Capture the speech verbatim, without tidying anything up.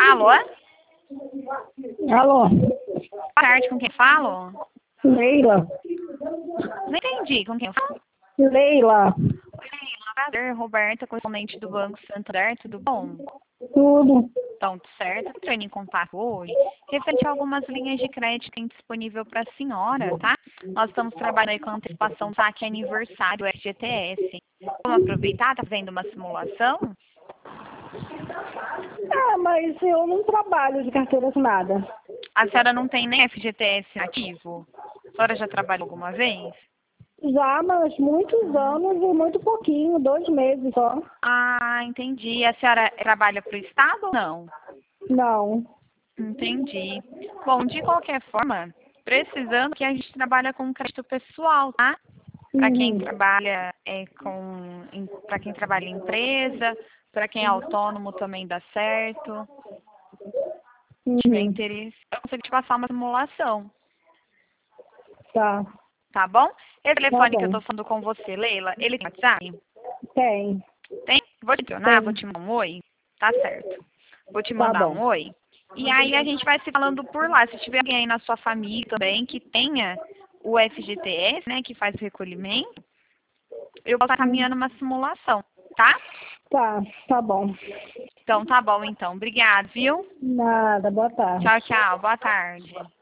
Alô? Alô? Boa tarde, com quem falo? Leila. Não entendi, com quem eu falo? Leila. Oi, Leila. Prazer, Roberta, correspondente do Banco Santander, tudo bom? Tudo. Então, tudo certo. Estou entrando em contato hoje, referente a algumas linhas de crédito que tem disponível para a senhora, tá? Nós estamos trabalhando aí com antecipação do saque aniversário F G T S. Vamos aproveitar, tá fazendo uma simulação? Ah, mas eu não trabalho de carteira assinada. A senhora não tem nem F G T S ativo? A senhora já trabalhou alguma vez? Já, mas muitos anos e muito pouquinho, dois meses só. Ah, entendi. A senhora trabalha para o Estado ou não? Não. Entendi. Bom, de qualquer forma, precisando que a gente trabalha com crédito pessoal, tá? Para quem Uhum. trabalha é, com, para quem trabalha em empresa, para quem é autônomo também dá certo. Se tiver Uhum. interesse, eu consigo te passar uma simulação, Tá. tá bom? Esse Tá telefone que eu bom. tô falando com você, Leila, ele tem WhatsApp? Tem. Tem? Vou te adicionar, vou Tem. te mandar um oi. Tá certo. Vou te Tá mandar bom. um oi. E aí a gente vai se falando por lá. Se tiver alguém aí na sua família também que tenha o F G T S, né, que faz o recolhimento, eu vou estar Hum. caminhando uma simulação, tá? Tá. Tá bom. Então tá bom então. Obrigada, viu? Nada. Boa tarde. Tchau, tchau. Boa tarde.